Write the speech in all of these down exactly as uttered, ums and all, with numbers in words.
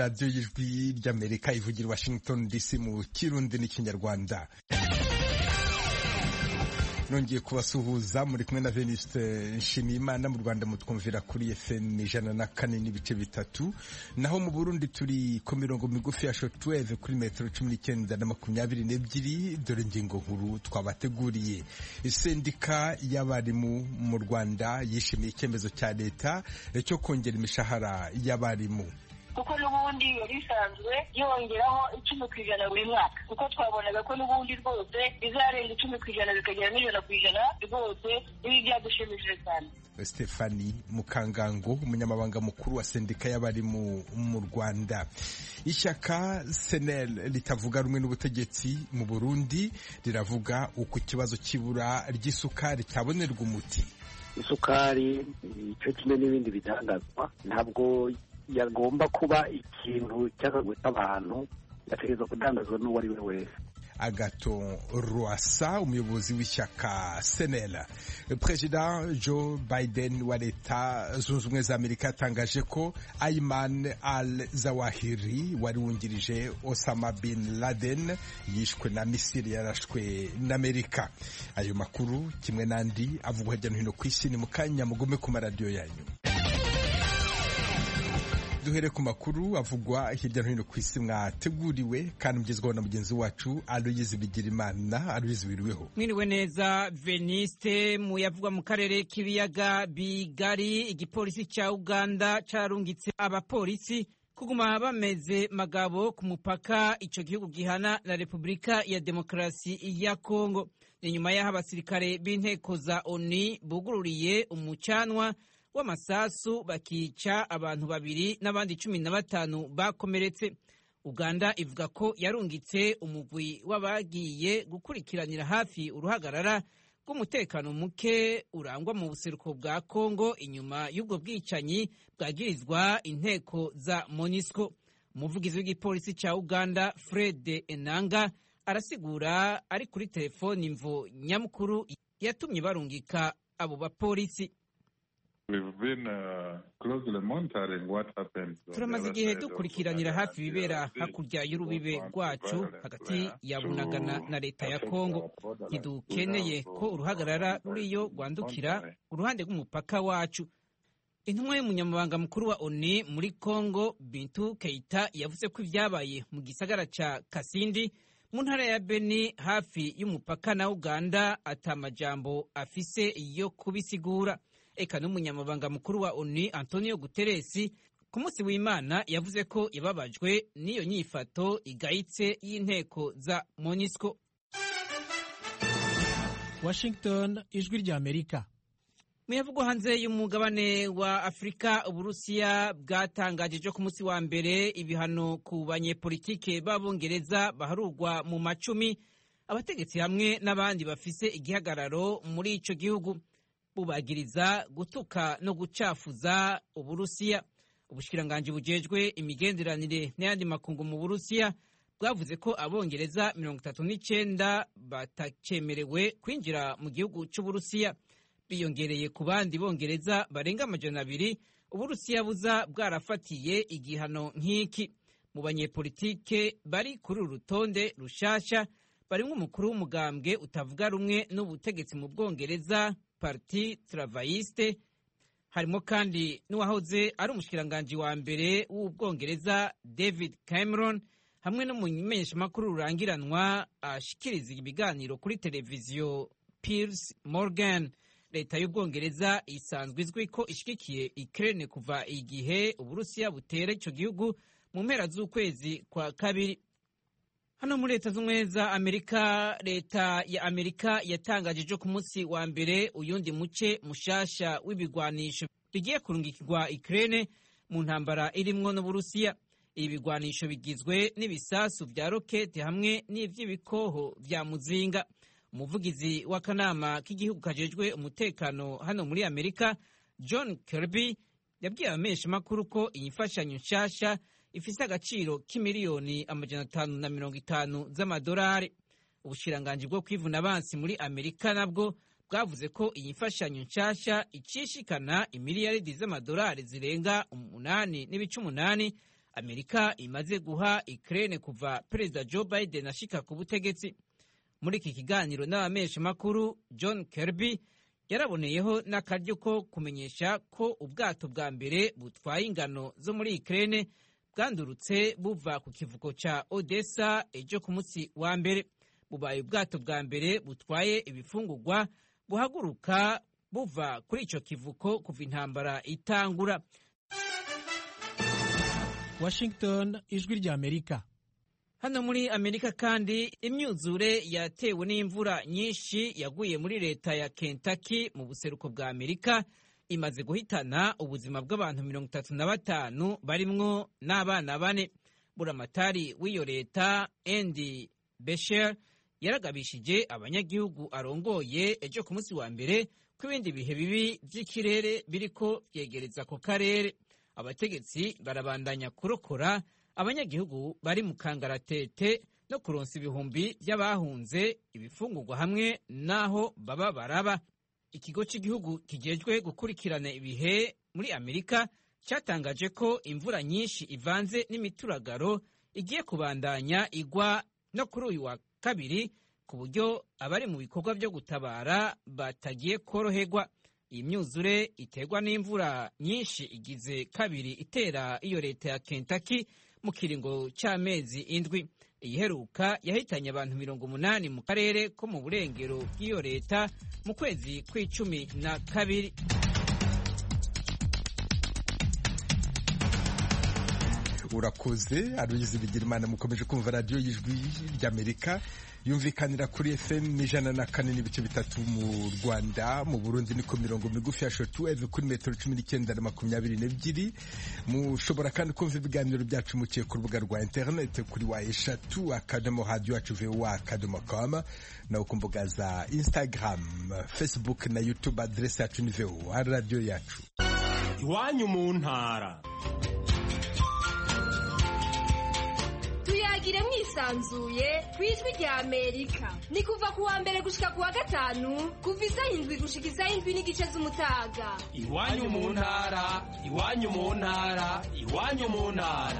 radiyo y'ijwi ry'Amerika ivugira Washington D C mu Kirundi n'ikinyarwanda. Nongeye kubasuhuza muri kumwe na Venuste Nshimiyimana. Mu Rwanda mutwumvira kuri F M ijana na kane n'ibice bitatu, naho mu Burundi turi ku mirongo migufi ya shortwave kuri metero cumi n'icyenda na makumyabiri n'ebyiri. Dore ingingo nkuru twabateguriye. Sendika y'abarimu mu Rwanda yishimiye icyemezo cya leta cyo kongera imishahara y'abarimu, kuko n'ubundi yari isanzwe yongeraho icumi ku ijana buri mwaka, kuko twabonaga ko n'ubundi rwose bizarenga icumi ku ijana bikagera n'ijana ku ijana rwose. Ibi byadushimishije cyane. Stephanie Mukangango, umunyamabanga mukuru wa sendika y'abarimu mu Rwanda. Ishyaka C N L ritavuga rumwe n'ubutegetsi mu Burundi riravuga uko ikibazo cy'ibura ry'isukari cyabonerwa umuti. Isukari icyo kimwe n'ibindi bidangazwa ntabwo yagomba kuba ikintu cy'akagwita abantu, yategerezwa kudandazwa n'uwo ari we wese. Agathon Rwasa, umuyobozi w'ishyaka C N L. Perezida Joe Biden wa Leta Zunze Ubumwe za Amerika yatangaje ko Ayman al-Zawahiri wari wungirije Osama bin Laden yishwe na misiri yarashwe n'Amerika. Ayo makuru kimwe n'andi avugwa hirya no hino ku isi ni mu kanya, mugume ku maradiyo yanyu. Duhere ku makuru avugwa hirya no hino ku isi mwateguriwe kandi mugezwaho na mugenzi wacu Aloyizi Bigirimana. Aloyizi, wiriweho? Mwiriwe neza Veniste. Mu yavugwa mu karere k'ibiyaga bigari, igipolisi cya Uganda carungitse abapolisi kuguma bameze magabo ku mupaka ico gihugu gihana na Repubulika ya Demokarasi ya Kongo. Ni nyuma y'aho abasirikare b'inteko za O N U bugururiye umucanwa w'amasasu bakica abantu babiri n'abandi cumi na batanu bakomeretse. Uganda ivuga ko yarungitse umugwi w'abagiye gukurikiranira hafi uruhagarara rw'umutekano muke urangwa mu buseruko bwa Kongo inyuma y'ubwo bwicanyi bwagirizwa inteko za MONUSCO. Umuvugizi w'igipolisi cya Uganda Fred Enanga arasigura ari kuri telefoni imvo nyamukuru yatumye barungika abo bapolisi. Turamaze igihe dukurikiranira hafi ibibera hakurya y'urubibe rwacu hagati ya Bunagana na leta ya Kongo. Ntidukeneye ko uruhagarara ruriyo rwandukira uruhande rw'umupaka wacu. Intumwa y'umunyamabanga mukuru wa O N U muri Kongo Bintu Keita yavuze ko ibyabaye mu gisagara ca Kasindi mu ntara ya Beni hafi y'umupaka na Uganda atamajambo afise yo kubisigura. Eka n'umunyamabanga mukuru wa O N U Antonio Guterres ku munsi w'Imana yavuze ko yababajwe n'iyo nyifato igayitse y'inteko za MONUSCO. Washington, ijwi rya Amerika. Muyavugwa hanze y'umugabane wa Afrika, Uburusiya bwatangaje ku munsi wa mbere ibihano ku banyepolitike b'Abongereza baharurwa mu macumi, abategetsi hamwe n'abandi bafise igihagararo muri ico gihugu. Bubagiriza gutuka no gucafuza Uburusiya. Ubushikiranganji bujejwe imigenderanire n'ayandi makungu mu Burusiya bwavuze ko Abongereza mirongo itatu n'icenda batacemerewe kwinjira mu gihugu c'Uburusiya, biyongereye ku bandi Bongereza barenga amajana abiri Uburusiya buza bwarafatiye igihano nk'iki. Mu banyepolitike bari kuri uru rutonde rushasha barimwo umukuru w'umugambwe utavuga rumwe n'ubutegetsi mu Bwongereza, Parti Travailliste. Harimo kandi n'uwahoze ari umushikiranganji wa mbere w'Ubwongereza David Cameron, hamwe n'umumenyeshamakuru rurangiranwa ashikiriza ibiganiro kuri televiziyo Piers Morgan. Leta y'Ubwongereza isanzwe izwi ko ishigikiye Ukraine kuva igihe Uburusiya butera ico gihugu mu mpera z'ukwezi kwa kabiri. Hano muri Leta z'Ubumwe za Amerika, leta ya Amerika yatangaje ejo ku munsi wa mbere uyundi muce mushasha w'ibigwanisho bigiye kurungikirwa Ukraine mu ntambara irimwo n'Uburusiya. Ibi bigwanisho bigizwe n'ibisasu vya rokete hamwe n'ivy'ibikoho vya muzinga. Umuvugizi w'akanama k'igihugu kajejwe umutekano hano muri Amerika, John Kirby, yabwiye abamenyeshamakuru ko iyi mfashanyo nshasha ifise agaciro k'imiliyoni amajana atanu na mirongo itanu z'amadolari. Ubushikiranganji bwo kwivuna abansi muri Amerika nabwo bwavuze ko iyi mfashanyo nshasha icishikana imiliyaridi z'amadolari zirenga umunani n'ibice umunani, Amerika imaze guha Ukraine kuva Perezida Joe Biden ashika ku butegetsi. Muri iki kiganiro n'abamesha makuru, John Kirby yaraboneyeho n'akaryo ko kumenyesha ko ubwato bwa mbere butwaye ingano zo muri Ukraine bwandurutse buva ku kivuko ca Odessa ejo ku munsi wa mbere. Bubaye ubwato bwa mbere butwaye ibifungurwa buhaguruka buva kuri ico kivuko kuva intambara itangura. Washington, ijwi rya Amerika. Hano muri Amerika kandi imyuzure yatewe n'imvura nyinshi yaguye muri leta ya Kentucky mu buseruko bwa Amerika imaze guhitana ubuzima bw'abantu mirongo itatu na batanu barimwo n'abana bane. Buramatari w'iyo leta Andy Beshear yaragabishije abanyagihugu arongoye ejo ku munsi wa mbere ko ibindi bihe bibi vy'ikirere biriko vyegereza ku karere. Abategetsi barabandanya kurokora abanyagihugu bari mu kangaratete no kuronsa ibihumbi by'abahunze ibifungurwa hamwe n'aho baba baraba. Ikigo cy'igihugu kijejwe gukurikirana ibihe muri Amerika cyatangaje ko imvura nyinshi ivanze n'imituragaro igiye kubandanya igwa no kuri uyu wa kabiri, ku buryo abari mu bikorwa byo gutabara batagiye koroherwa. Iyi myuzure iterwa n'imvura nyinshi igize kabiri itera iyo leta ya Kentucky mu kiringo cy'amezi indwi. Iyiheruka yahitanye abantu mirongo umunani mu karere ko mu burengero bw'iyo leta mu kwezi kw'icumi na kabiri. Urakoze Aloyizi Bigirimana. Mukomeje kumva radiyo y'ijwi ry'Amerika yumvikanira kuri F M ijana na kane n'ibice bitatu mu Rwanda. Mu Burundi ni ku mirongo migufi ya shortwave kuri metero cumi n'icyenda na makumyabiri n'ebyiri. Mushobora kandi kumva ibiganiro byacu muciye ku rubuga rwa interineti kuri wa eshatu akadomo radio yacu voa akadomo com, naho ku mbuga za Instagram, Facebook na YouTube adresse yacu ni voa radio yacu. Iwanyu mu ntara. Tuyagire mwisanzuye kwijwi rya Amerika. Ni kuva ku wa mbere gushika ku wa gatanu kuva isaha indwi gushika isaha indwi n'igice z'umutaga. Iwanyu mu ntara, iwanyu mu ntara, iwanyu mu ntara.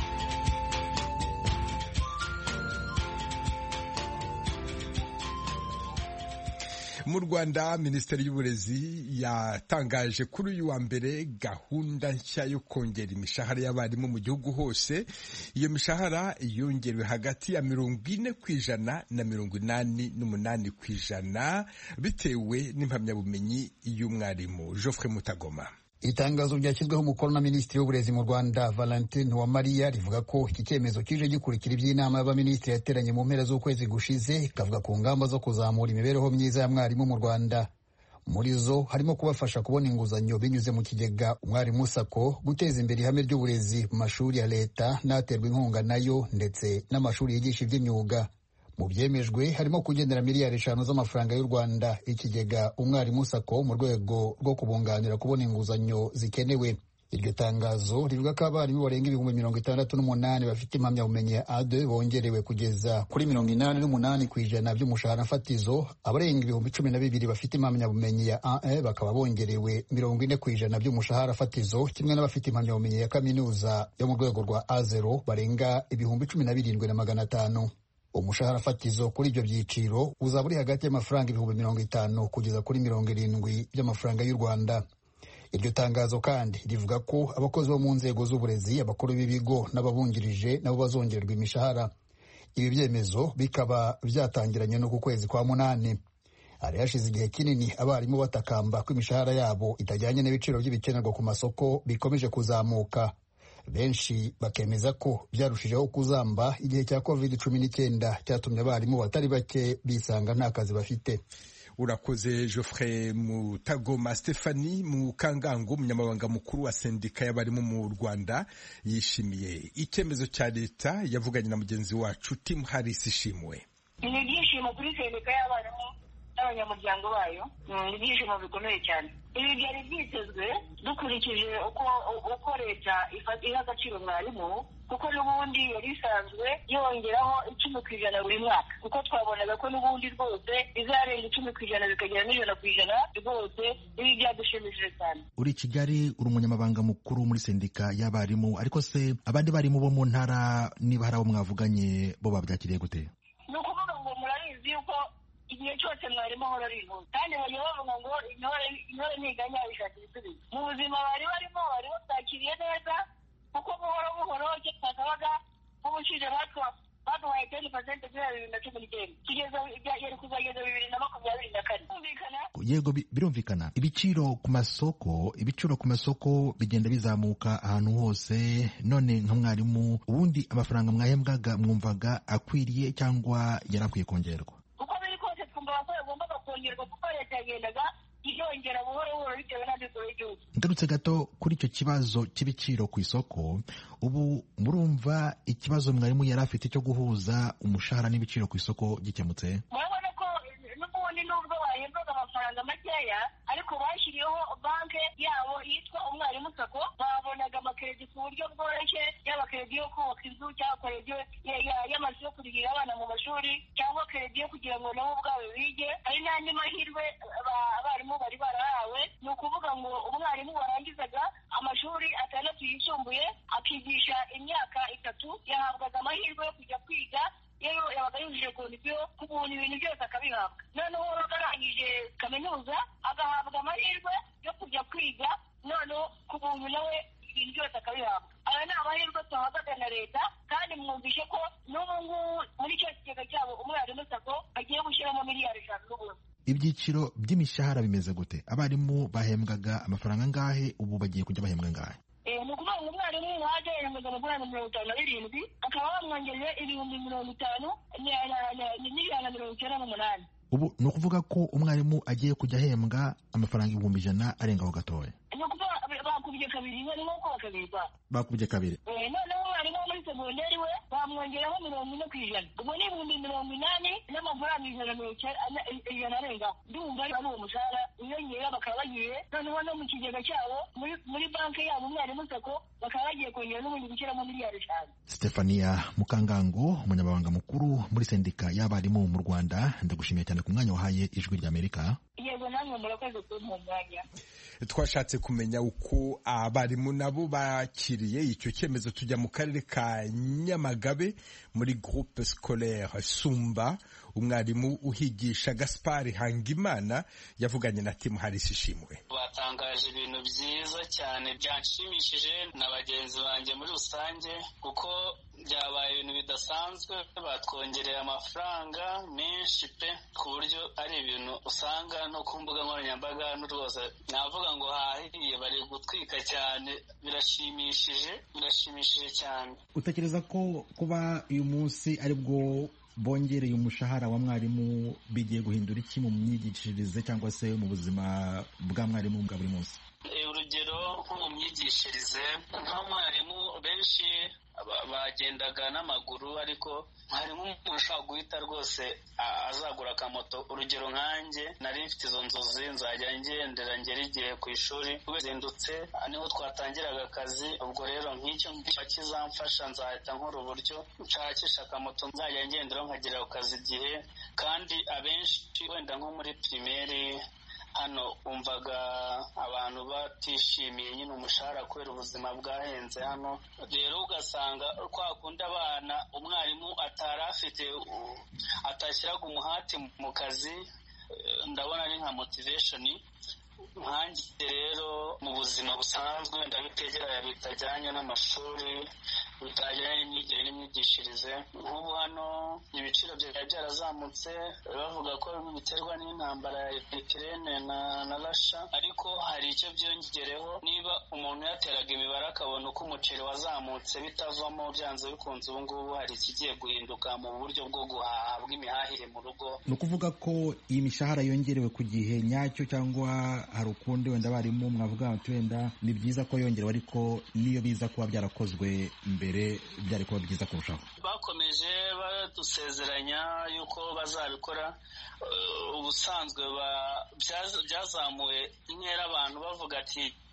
Mu Rwanda, Minisiteri y'Uburezi yatangaje kuri uyu wa mbere gahunda nshya yo kongera imishahara y'abarimu mu gihugu hose. Iyo mishahara yongerewe hagati ya mirongo ine ku ijana na mirongo inani n'umunani ku ijana bitewe n'impamyabumenyi y'umwarimu. Geoffrey Mutagoma. Itangazo ryashyizweho umukono na Minisitiri w'Uburezi mu Rwanda Valentine Uwamariya rivuga ko iki cyemezo kije gikurikira iby'inama y'abaminisitiri yateranye mu mpera z'ukwezi gushize, ikavuga ku ngamba zo kuzamura imibereho myiza ya mwarimu mu Rwanda. Muri zo harimo kubafasha kubona inguzanyo binyuze mu kigega Umwarimu Sako, guteza imbere ihame ry'uburezi mu mashuri ya leta n'aterwa inkunga nayo, ndetse n'amashuri yigisha iby'imyuga. Mu byemejwe harimo kugendera miliyari eshanu z'amafaranga y'u Rwanda ikigega Umwarimu Sako mu rwego rwo kubunganira kubona inguzanyo zikenewe. Iryo tangazo rivuga ko abarimu barenga ibihumbi mirongo itandatu n'umunani bafite impamyabumenyi ya A deux bongerewe kugeza kuri mirongo inani n'umunani ku ijana by'umushahara fatizo. Abarenga ibihumbi cumi na bibiri bafite impamyabumenyi ya A un bakaba bongerewe mirongo ine ku ijana by'umushahara fatizo, kimwe n'abafite impamyabumenyi ya kaminuza yo mu rwego rwa A zero barenga ibihumbi cumi na birindwi na magana atanu. Umushahara fatizo kuri ibyo byiciro uzaba uri hagati y'amafaranga ibihumbi mirongo itanu kugeza kuri mirongo irindwi by'amafaranga y'u Rwanda. Iryo tangazo kandi rivuga ko abakozi bo mu nzego z'uburezi, abakuru b'ibigo n'ababungirije nabo bazongererwa imishahara. Ibi byemezo bikaba byatangiranye no ku kwezi kwa munani. Hari hashize igihe kinini abarimu batakamba ko imishahara yabo itajyanye n'ibiciro by'ibikenerwa ku masoko bikomeje kuzamuka. Benshi bakemeza ko byarushijeho kuzamba igihe cya covid cumi n'icyenda cyatumye abarimu batari bake bisanga nta kazi bafite. Urakoze Geoffrey Mutagoma. Stephanie Mukangango, umunyamabanga mukuru wa sendika y'abarimu mu Rwanda, yishimiye icyemezo cya leta. Yavuganye na mugenzi wacu Tim Harris. Ishimwe. Ni ibyishimo kuri sendika y'abarimu n'abanyamuryango bayo, ni ibyishimo bikomeye cyane. Ibi byari byitezwe dukurikije uko uko leta iha agaciro mwarimu kuko n'ubundi yari isanzwe yongeraho icumi ku ijana buri mwaka, kuko twabonaga ko n'ubundi rwose izarenga icumi ku ijana bikagera n'ijana ku ijana rwose, ibi byadushimishije cyane. Uri Kigali, uri umunyamabanga mukuru muri sendika y'abarimu, ariko se abandi barimu bo mu ntara niba hari abo mwavuganye bo babyakiriye gute? Ni ukuvuga ngo murabizi yuko igihe cyose mwarimu ahora ari intore, kandi bajya bavuga ngo intore intore ntiganya ishakira ibisubizo. Mu buzima bari barimo bari batakiriye neza, kuko buhoro buhoro icyo twasabaga nk'ubushize batwa baduhaye ten percent kuri bibiri na cumi n'icyenda kugeza yari kuzageza bibiri na makumyabiri na kane. Yego, birumvikana. Ibiciro ku masoko ibiciro ku masoko bigenda bizamuka ahantu hose. None nka mwarimu, ubundi amafaranga mwahembwaga mwumvaga akwiriye cyangwa yarakwiye kongerwa? Uko biri kose twumva ko yagombaga kongerwa, kuko leta yagendaga yongera buhoro buhoro bitewe n'amikoro y'igihugu. Ngarutse gato kuri icyo kibazo cy'ibiciro ku isoko, ubu murumva ikibazo mwarimu yari afite cyo guhuza umushahara n'ibiciro ku isoko gikemutse? Murabona ko n'ubundi nubwo bahembwaga amafaranga makeya, ariko bashyiriyeho banki yabo yitwa umwarimu sako, babonaga amakeredi ku buryo bworoshye, yaba keredi yo kubaka inzu cyangwa keredi y'amazu yo kurihira abana mu mashuri, cyangwa keredi yo kugira ngo nabo ubwabo bige. Hari n'andi mahirwe abarimu bari barahawe, ni ukuvuga ngo umwarimu warangizaga amashuri atandatu yisumbuye akigisha imyaka itatu yahabwaga amahirwe yo kujya kwiga, yewe yabaga yujuje kondisiyo ku buntu ibintu byose akabihabwa. Noneho arangije kaminuza agahabwa amahirwe yo kujya kwiga, noneho ku buntu nawe ibintu byose akabihabwa. Aya ni amahirwe tuhabwaga na leta, kandi mwumvishe ko n'ubu ngubu muri icyo kigega cyabo umwarimu sako agiye gushyiramo miliyari eshanu n'ubundi. Ibyiciro by'imishahara bimeze gute? Abarimu bahembwaga amafaranga angahe, ubu bagiye kujya bahembwa angahe? Ni ukuvuga ngo umwarimu waje yahembwaga amafaranga mirongo itanu na birindwi, akaba bamwongereye ibihumbi mirongo itanu n'ijana na mirongo icyenda n'umunani. Ubu ni ukuvuga ko umwarimu agiye kujya ahembwa amafaranga ibihumbi ijana arengaho gatoya. Ni ukuvuga bakubye kabiri, ni nk'uko bakabirwa bakubye kabiri. Noneho umwarimu wo muri segonderi we bamwongeraho mirongo ine ku ijana, ubwo ni ibihumbi mirongo inani n'amafaranga ijana na mirongo ijana arengaho. Ndumva ari uwo mushahara wiyongera, bakaba bagiye noneho no mu kigega cyabo muri banki yabo umwarimu sako bakaba bagiye kongera n'ubundi gushyiramo miliyari eshanu. Stefania Mukangango, umunyamabanga mukuru muri sendika y'abarimu mu Rwanda, ndagushimiye cyane ku mwanya wahaye Ijwi ry'Amerika. Yego, namwe murakoze kumpa umwanya. Twashatse kumenya uko abarimu nabo bakiriye icyo cyemezo. Tujya mu karere ka Nyamagabe muri groupe scolaire Sumba. Umwarimu uhigisha Gaspard Hangimana yavuganye na Tim Harris Ishimwe. Batangaje ibintu byiza cyane byanshimishije na bagenzi banjye muri rusange, kuko byabaye ibintu bidasanzwe. Batwongereye amafaranga menshi pe, ku buryo ari ibintu usanga no ku mbuga nkoranyambaga rwose navuga ngo hahiye, bari gutwika cyane. Birashimishije, birashimishije cyane. Utekereza ko kuba uyu munsi ari bwo bongereye umushahara wa mwarimu bigiye guhindura iki mu myigishirize cyangwa se mu buzima bwa mwarimu bwa buri munsi? Urugero nko mu myigishirize, nk'umwarimu benshi bagendaga n'amaguru, ariko harimo umuntu ushobora guhita rwose azagura akamoto. Urugero nkanjye nari mfite izo nzozi, nzajya ngendera ngera igihe ku ishuri, zindutse niho twatangiraga akazi. Ubwo rero nk'icyo kizamfasha, nzahita nkora uburyo nshakisha akamoto nzajya ngendera nkagera ku kazi igihe. Kandi abenshi wenda nko muri pirimeri hano umvaga abantu batishimiye nyine umushahara kubera ubuzima bwahenze hano. Rero ugasanga kwa kundi abana umwarimu atari afite atashyiraga umuhati mu kazi, ndabona ari nka motivation. Nkanjye rero mu buzima busanzwe ndabitegera bitajyanye n'amashuri, bitajyanye n'imyigire n'imyigishirize. Nk'ubu hano ibiciro byari byarazamutse, bavuga ko biterwa n'intambara ya Ukraine na na Russia, ariko hari icyo byongereho. Niba umuntu yateraga imibare akabona uko umuceri wazamutse bitavamo, byanze bikunze ubu ngubu hari ikigiye guhinduka mu buryo bwo guhaha bw'imihahire mu rugo. Ni ukuvuga ko iyi mishahara yongerewe ku gihe nyacyo, cyangwa hari ukundi wenda abarimu mwavuga ati wenda ni byiza ko yongerewe, ariko niyo biza kuba byarakozwe mbere byari kuba byiza kurushaho? Bakomeje badusezeranya yuko bazabikora. Ubusanzwe byazamuye intera abantu bavuga ati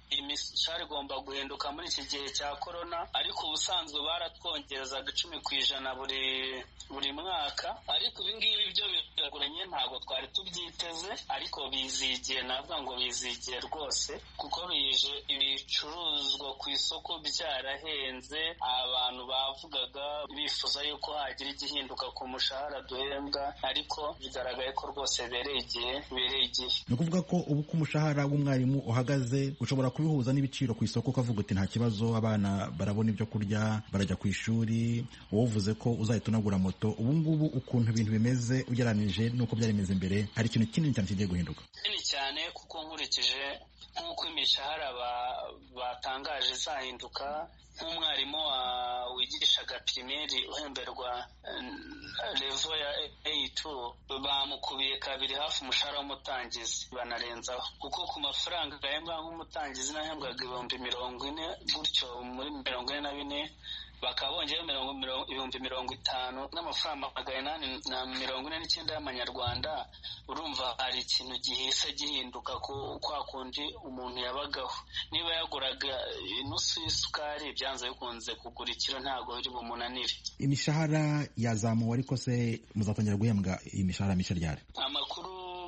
imishahara igomba guhinduka muri iki gihe cya korona, ariko ubusanzwe baratwongerezaga icumi ku ijana buri buri mwaka, ariko ibi ngibi byo biragoranye, ntabwo twari tubyiteze, ariko bizigiye, navuga ngo bizigiye rwose, kuko bije ibicuruzwa ku isoko byarahenze, abantu bavugaga bifuza yuko hagira igihinduka ku mushahara duhembwa, ariko bigaragaye ko rwose bereye igihe bereye igihe ni ukuvuga ko ubu ko umushahara w'umwarimu uhagaze ushobora kubihuza n'ibiciro ku isoko, ukavuga uti nta kibazo, abana barabona ibyo kurya, barajya ku ishuri, wowe uvuze ko uzahita unagura moto. Ubu ngubu ukuntu ibintu bimeze ugereranije n'uko byari bimeze mbere, hari ikintu kinini cyane kigiye guhinduka? Kinini cyane, kuko nkurikije nk'uko imishahara batangaje izahinduka, nk'umwarimu wigishaga pirimeri uhemberwa levo ya A two bamukubiye kabiri hafi umushahara w'umutangizi, banarenzaho, kuko ku mafaranga gahembwa nk'umutangizi nahembwaga ibihumbi mirongo ine, gutyo muri mirongo ine na bine bakaba bongeyeho ibihumbi mirongo itanu n'amafaranga magana inani na mirongo ine n'icyenda y'amanyarwanda. Urumva hari ikintu gihise gihinduka kwa kundi umuntu yabagaho. Niba yaguraga inusu y'isukari, byanze bikunze kugura ikiro ntabwo biri bumunanire. Imishahara yazamuwe, ariko se muzatangira guhembwa iyi mishahara mishya ryari? Amakuru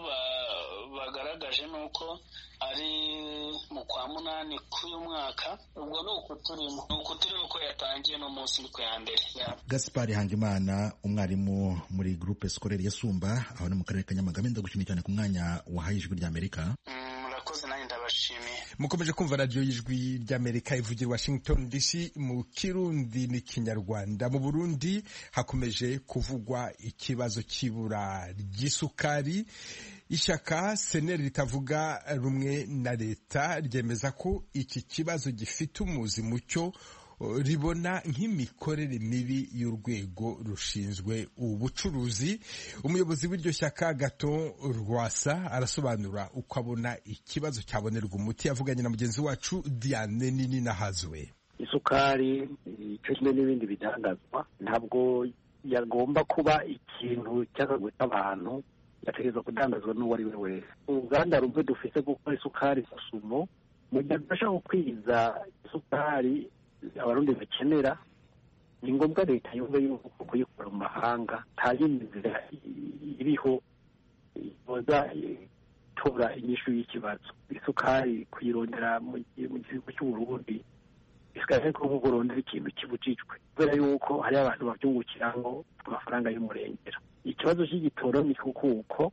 bagaragaje nuko ari mu kwa munani k'uyu mwaka, ubwo ni uku turimo ni uku turimo ko yatangiye no munsi niko ya mbere. Gaspard Hangimana, umwarimu muri groupe scolaire ya Sumba, aho ni mu karere ka Nyamagabe, ndagushimiye cyane ku mwanya wahaye Ijwi ry'Amerika. Murakoze, nanjye ndabashimiye. Mukomeje kumva radiyo y'Ijwi ry'Amerika ivugira Washington D C mu Kirundi n'Ikinyarwanda. Mu Burundi hakomeje kuvugwa ikibazo cy'ibura ry'isukari. Ishyaka seneri ritavuga rumwe na leta ryemeza ko iki kibazo gifite umuzi mucyo, ribona nk'imikorere mibi y'urwego rushinzwe ubucuruzi. Umuyobozi w'iryo shyaka Gaton Rwasa arasobanura uko abona ikibazo cyabonerwa umuti, yavuganye na mugenzi wacu Diane Nini Nahazwe. Isukari icyo kimwe n'ibindi bidandazwa ntabwo yagomba kuba ikintu cy'akagwita abantu, yategerezwa kudandazwa n'uwo ari we wese. Uruganda rumwe dufite gukora isukari Susumo, mu gihe dufasha gukwiza isukari abarundi bakenera, ni ngombwa leta yumve yuko kuyikora mu mahanga nta yindi nzira iriho iboza itora inyishu y'ikibazo. Isukari kuyirondera mu gihugu cy'Uburundi bisigaye ko nk'uko urondera ikintu kibujijwe, kubera yuko hari abantu babyungukiraho amafaranga y'umurengera. Ikibazo cy'igitoro ni kuko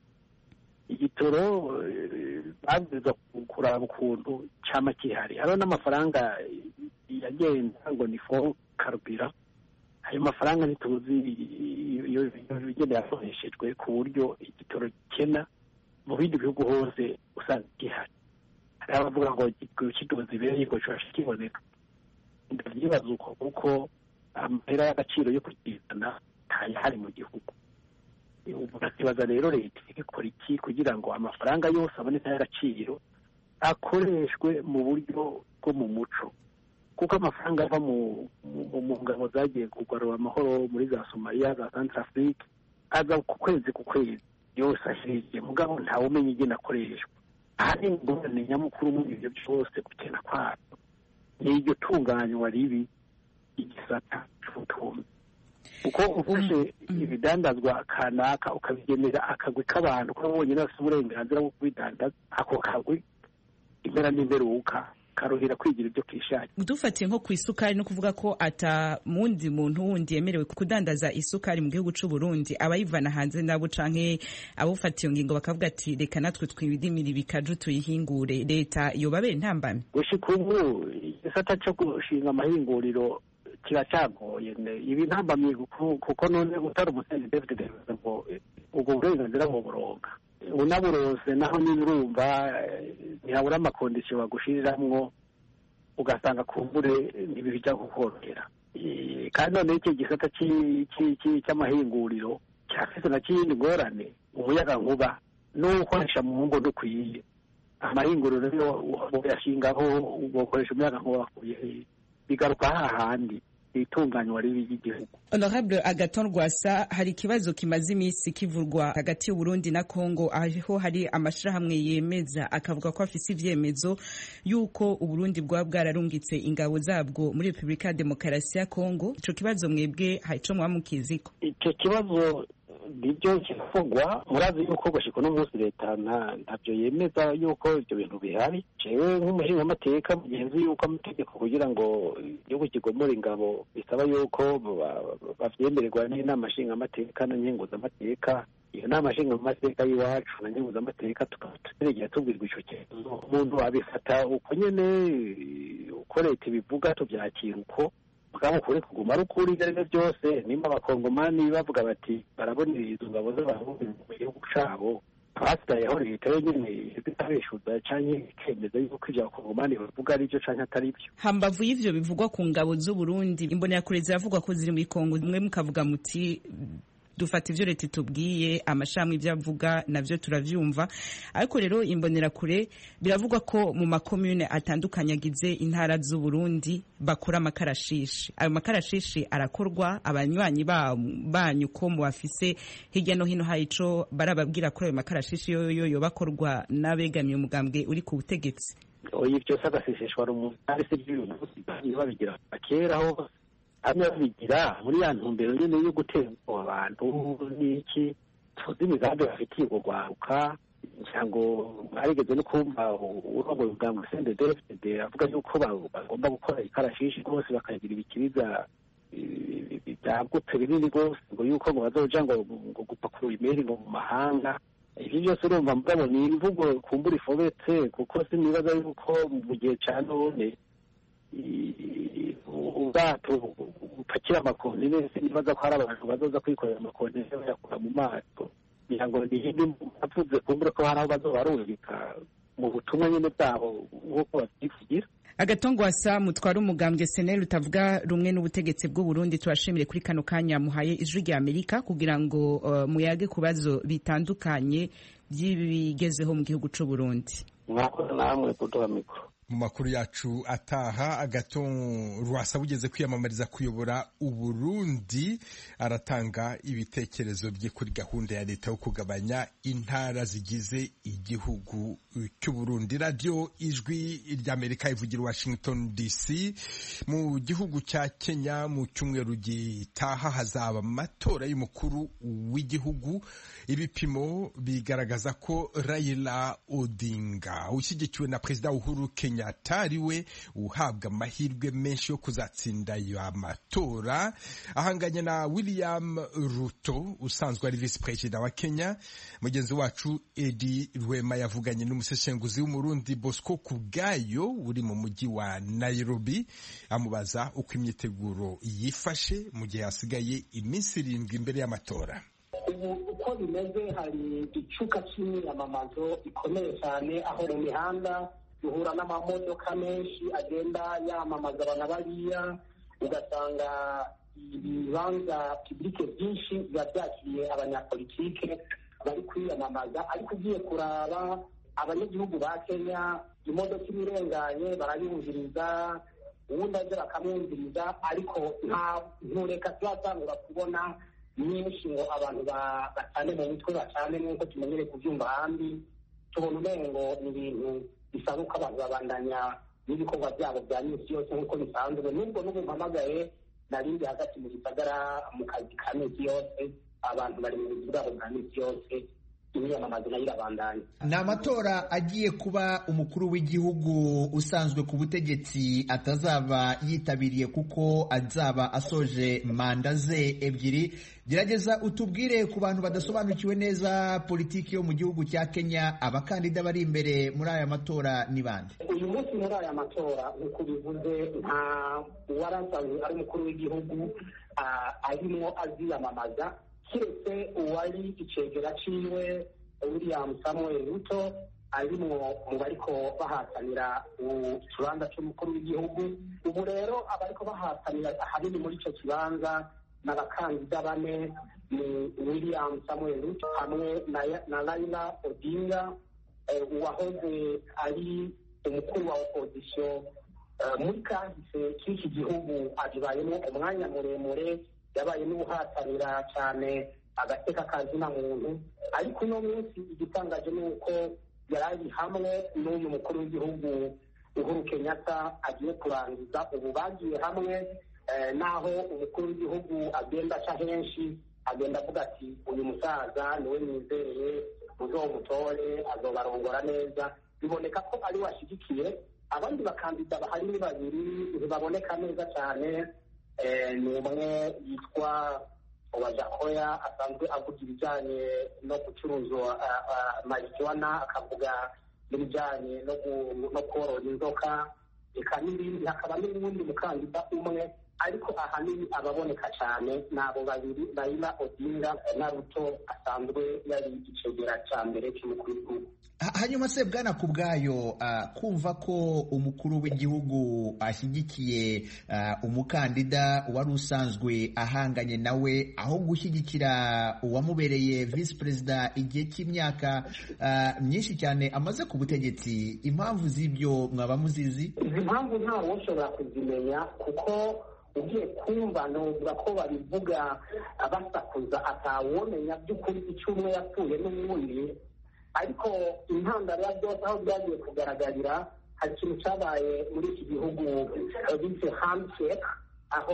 igitoro babwirizwa kuraba ukuntu cyama kihari. Hariho n'amafaranga yagenda ngo ni fo karubira, ayo mafaranga ntituzi iyo igenda yakoreshejwe ku buryo igitoro gikena mu bindi bihugu hose usanga gihari. Hari abavuga ngo kidoze ibereye ngo cyashobora kiboneka. Ndabyibaza uko kuko amahera y'agaciro yo kukizana ntayahari mu gihugu. Ukibaza rero leta ikora iki kugira ngo amafaranga yose aboneka y'agaciro akoreshwe mu buryo bwo mu muco, kuko amafaranga ava mu ngabo zagiye kugarura amahoro muri za Somalia, za Centrafrique, aza ku kwezi ku kwezi yose ashiriye, mugabo ntawe umenya igena akoreshwa. Aha ni ingorane nyamukuru muri ibyo byose, gukena kwabyo ni iryo tunganywa ribi igisata cy'ubutunzi. Uko ufashe ibidandazwa kanaka ukabigenera akagwi k'abantu ko bonyine bafite uburenganzira bwo kubidandaza, ako kagwi impera n'imperuka karuhira kwigira ibyo kishakira. Dufatiye nko ku isukari, no kuvuga ko ata mundi muntu wundi yemerewe kudandaza isukari mu gihugu cy'u Burundi, abayivana hanze nabo canke abufatiye ngingo bakavuga ati reka natwe twibidimira bikaju tuyihingure, leta yobabe ntambamye. Gushika ubu igisata cyo gushinga amahinguriro kiracyagoye. Ibi ntambamye kuko none utari umusenzi David ngo ubwo burenganzira mu buronga unaburose, naho niba urumva ntihabura amakondisiyo bagushiriramwo ugasanga kumbure ntibijya kukorohera. Kandi none icyo gisata cy'amahinguriro cyafise na kindi ngorane, umuyaga nkuba n'ukoresha mu ngo dukwiye. Amahinguriro rero yashingaho ukoresha umuyaga nkuba bakuye, bigaruka hahandi itunganywa ribi ry'igihugu. Honorable Agathon Rwasa, hari ikibazo kimaze iminsi kivurwa hagati y'u Burundi na Kongo, aho hari amashirahamwe yemeza akavuga ko afise ivyemezo yuko u Burundi bwa bwararungitse ingabo zabwo muri Republika ya Demokarasi ya Kongo. Ico kibazo mwebwe haico mwamukiziko? Ico kibazo nibyo kivugwa, murazi yuko gushika no munsi leta ntavyo yemeza yuko ivyo bintu bihari. Jewe nk'umushinga amateka mugenzi yuko amategeko kugira ngo igihugu kigomora ingabo bisaba yuko bavyemererwa n'inama nshinga amateka na nyenguza amateka. Iyo nama nshinga amateka y'iwacu na nyenguza amateka tukategera tubwirwa ico kibazo. Umuntu abifata uko nyene uko leta ibivuga tuvyakira uko mugabo kuri kuguma ari ukuri ibyo byose. Nimba abakongomani bavuga bati barabona izo ngabo z'abarundi mu gihugu cabo, abasigayeho leta yenyene itabeshuza canke ikemeza yuko ivyo abakongomani bavuga ari byo canke atari byo. Hambavu y'ivyo bivugwa ku ngabo z'u Burundi, imbonerakure ziravugwa ko ziri muri Kongo, mwe mukavuga muti dufata ivyo leta itubwiye, amashami ivyo avuga navyo turavyumva. Ariko rero imbonerakure biravugwa ko mu makomune atandukanye agize intara z'u Burundi bakora amakarashishi. Ayo makarashishi arakorwa, abanywanyi banyu ko mu bafise hirya no hino haico barababwira ko ayo makarashishi yoyo yo bakorwa n'abegamiye umugambwe uri ku butegetsi. Oyi byose agaseseshwa rumuntu ari se by'umuntu babigira kera aho hamwe bigira muri ya ntumbero nyene yo gutera abantu n'iki tuzi imigambi bafitiye kugwaruka. Ncango arigeze no kumva urongo ubwambwe C N D D F D D avuga yuko bagomba gukora ikarashishi rwose bakagira ibikiriza byagutse binini rwose ngo yuko ngo bazoja ngo gupakura imeri ngo mu mahanga. Ivyo byose urumva mugabo ni imvugo kumbura ifobetse, kuko sinibaza yuko mu gihe ca none ubwato bupakira amakontineri nibaza ko hari abantu bazoza kwikorera amakontineri bayakura mu mato, kugira ngo nihindi avuze kumbura ko hari aho bazobarungika mu butumwa nyene bwabo nk'uko bavyivugira. Agathon Rwasa, mutwara umugambwe S N L utavuga rumwe n'ubutegetsi bw'u Burundi, turashimire kuri kano kanya muhaye ijwi rya Amerika kugira ngo uh, muyage kubazo bitandukanye by'ibigezeho mu gihugu c'u Burundi. Mwakoze namwe kuduha mikro. Mu makuru yacu ataha, Agathon Rwasa bugeze kwiyamamariza kuyobora u Burundi aratanga ibitekerezo bye kuri gahunda ya leta yo kugabanya intara zigize igihugu cy'u Burundi. Radio Ijwi ry'Amerika ivugira Washington D C. Mu gihugu cya Kenya mu cyumweru gitaha hazaba amatora y'umukuru w'igihugu. Ibipimo bigaragaza ko Raila Odinga ushyigikiwe na Perezida Uhuru Kenyatta atari we uhabwa amahirwe menshi yo kuzatsinda ayo matora, ahanganye na William Ruto usanzwe ari vice president wa Kenya. Mugenzi wacu Edi Rwema yavuganye n'umuseshenguzi w'umurundi Bosco Kubwayo uri mu mujyi wa Nairobi, amubaza uko imyiteguro yifashe mu gihe hasigaye iminsi irindwi imbere y'amatora. Ubu uko bimeze, hari icuka cy'imyamamazo ikomeye cyane, aho mu mihanda duhura n'amamodoka menshi agenda yamamaza abana bariya, ugasanga ibibanza publike byinshi biba byakiriye abanyapolitike bari kwiyamamaza. ariko ugiye kuraba abanyagihugu ba Kenya, imodoka imirenganye barayumviriza, uwundi aje bakamwumviriza, ariko nta ntureka turatangura kubona nyinshi ngo abantu batane mu mitwe bacane nk'uko tumenyere kubyumva ahandi. Tubona umengo ni ibintu bisaba uko abantu babandanya n'ibikorwa byabo bya minsi yose nk'uko bisanzwe. Nubwo n'ubu mpamagaye narindi hagati mu gisagara mu kazi ka minsi yose, abantu bari mu buzi bwabo bwa minsi yose, imyamamazo nayo irabandanya. Ni amatora agiye kuba umukuru w'igihugu usanzwe ku butegetsi atazaba yitabiriye kuko azaba asoje manda ze ebyiri. Gerageza utubwire ku bantu badasobanukiwe neza politiki yo mu gihugu cya Kenya, abakandida bari imbere muri aya matora ni bande? Uyu munsi muri aya matora nk'uko bivuze, nta uwarasanzwe ari umukuru w'igihugu arimo aziyamamaza, kiretse uwari icegera ciwe William Samuel Ruto arimwo mu bariko bahatanira ikibanza c'umukuru w'igihugu. Ubu rero abariko bahatanira ahanini muri ico kibanza n'abakandida bane, ni William Samuel Ruto hamwe na Raila Odinga, uwahoze ari umukuru wa opposition muri kahise k'iki gihugu abibayemo umwanya muremure, yabaye n'ubuhatanira cyane agateka kazina muntu, ariko uno munsi igitangaje ni uko yari ari hamwe n'uyu mukuru w'igihugu Uhuru Kenyatta agiye kurangiza. Ubu bagiye hamwe, naho umukuru w'igihugu agenda aca henshi agenda avuga ati uyu musaza niwe nizeye, muzomutore azobarongora neza. Biboneka ko ari washyigikiye. Abandi bakandida bahari ni babiri ntibaboneka neza cyane. Ni umwe yitwa Wajakoya, asanzwe avuga ibijyanye no gucuruza marijuana, akavuga n'ibijyanye no korora inzoka, reka n'ibindi. Hakaba n'ubundi mukandida umwe, ariko ahanini ababoneka cyane ni abo babiri, Raila Odinga na Ruto asanzwe yari igicegera cya mbere cy'umukuru w'igihugu. Hanyuma se bwana ku bwayo, uh, kumva ko umukuru w'igihugu ashyigikiye uh, umukandida wari usanzwe ahanganye nawe aho gushyigikira uwamubereye visi perezida igihe cy'imyaka uh, myinshi cyane amaze ku butegetsi, impamvu z'ibyo mwaba muzizi? Izi mpamvu ntawe ushobora kuzimenya, kuko ugiye kumva nuvuga ko babivuga basakuza atawomenya by'ukuri icyo umwe yapfuye n'uwundi. Ariko intandaro ya byose aho byagiye kugaragarira, hari ikintu cyabaye muri iki gihugu bise handshake, aho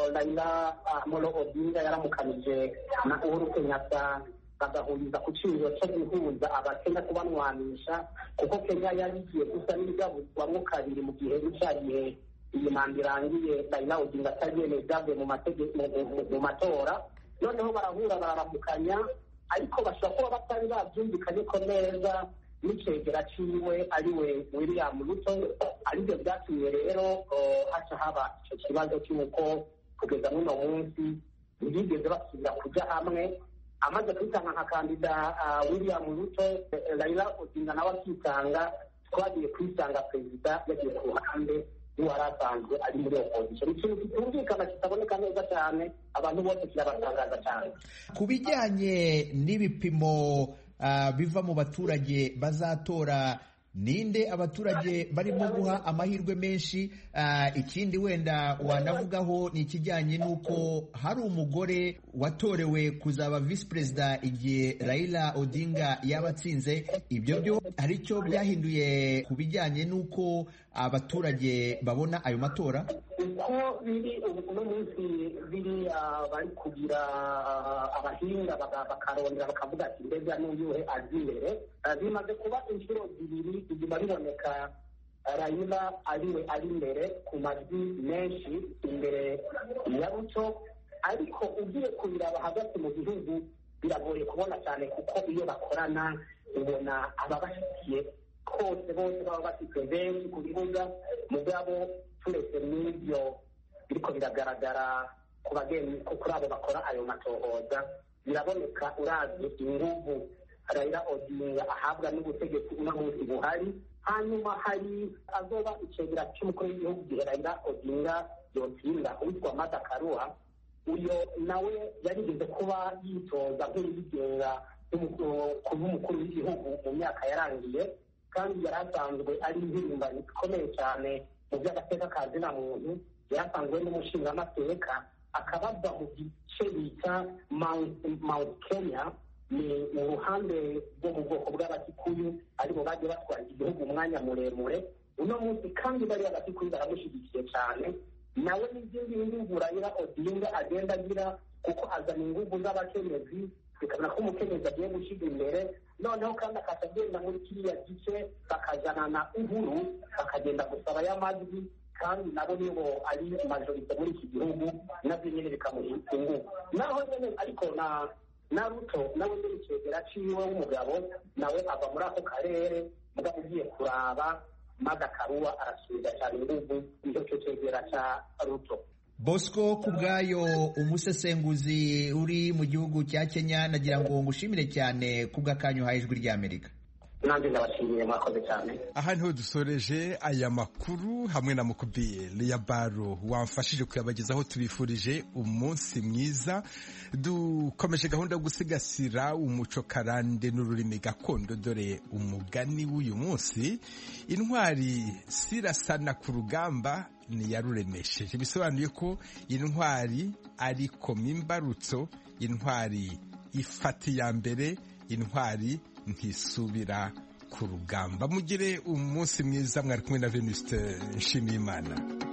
Raila Amolo Odinga yaramukanije na Uhuru Kenyatta bagahuriza ku cyiciro cyo guhuza abakenya kubanwanisha, kuko Kenya yari igiye gusa n'ibigabuzwamo kabiri mu gihe cyariye iyi manda irangiye. Raila Odinga atabyemeye byavuye mu mategeko mu matora, noneho barahura bararamukanya, ariko bashobora kuba batari babyumvikanye ko neza n'icegera ciwe ariwe William Ruto. Aribyo byatumye rero haca haba icyo kibazo cy'uko kugeza n'uno munsi ntibigeze basubira kuja hamwe. Amaze kwitanga nka kandida William Ruto, Raila Odinga nawe akitanga, twagiye kwisanga perezida yagiye ku ruhande wari asanzwe ari muri opposition. Ikintu kitumvikana kitaboneka neza cyane, abantu bose kirabatangaza cyane. Ku bijyanye n'ibipimo uh, biva mu baturage bazatora, ninde abaturage barimo guha amahirwe menshi? Uh, ikindi wenda wanavugaho ni ikijyanye n'uko hari umugore watorewe kuzaba visi perezida igihe Raila Odinga yabatsinze. Ibyo byo hari icyo byahinduye ku bijyanye n'uko abaturage babona ayo matora? Uko biri uno munsi biri bari kugira abahinga bakarondera bakavuga ati mbega n'uyuhe azi imbere. Bimaze kuba inshuro zibiri iguma biboneka Raila ariwe ari imbere ku majwi menshi imbere ya Ruto, ariko ugiye kubiraba hagati mu gihugu biragoye kubona cyane, kuko iyo bakorana ubona ababashyigikiye kose bose baba bafite benshi ku bibuga. Mugabo turetse n'ibyo biriko biragaragara ku bageni, kuri abo bakora ayo matohoza, biraboneka uravye inguvu Raila Odinga ahabwa n'ubutegetsi uno munsi buhari. Hanyuma hari azoba icegera cy'umukuru w'igihugu gihe Raila Odinga yotsinda, uwitwa Martha Karua. Uyo nawe yarigeze kuba yitoza nk'uwigenga kuba umukuru w'igihugu mu myaka yarangiye, kandi yari asanzwe ari impirimbanyi ikomeye cyane mu by'agateka ka zina muntu. Yari asanzwe n'umushingamateka, akabava mu gice bita Mount Kenya, ni mu ruhande rwo mu bwoko bw'Abakikuyu, aribo bagiye batwara igihugu umwanya muremure. Uno munsi kandi bariya Abakikuyu baramushyigikiye cyane. Nawe n'izindi nguvu Raila Odinga agenda agira, kuko azana inguvu z'abakenyezi, bikabona ko umukenyezi agiye gushyira imbere. Noneho kandi akatagenda muri kiriya gice bakajana na Uhuru, bakagenda gusaba y'amajwi, kandi nabo nibo ari majorite muri iki gihugu, nabyo nyine bikamuha inguvu. Naho nyine ariko na na Ruto nawe nyine icegera ciwe w'umugabo nawe ava muri ako karere, mugabo ugiye kuraba Martha Karua arasubiza cyane inguvu nicyo cyo cegera ca Ruto. Bosco Kubwayo, umusesenguzi uri mu gihugu cya Kenya, nagira ngo ngushimire cyane kubw'akanyu ha Ijwi ry'Amerika. nanjye ndabashimiye mwakoze cyane. Aha niho dusoreje aya makuru hamwe na Mukubiyeli ya Baro wamfashije kuyabagezaho. Tubifurije umunsi mwiza. Dukomeje gahunda yo gusigasira umuco karande n'ururimi gakondo. Dore umugani w'uyu munsi: intwari sirasana ku rugamba niyaruremesheje. Bisobanuye ko intwari ari koma imbarutso, intwari ifata iya mbere, intwari ntisubira ku rugamba. Mugire umunsi mwiza. Mwari kumwe na Venuste Nshimiyimana.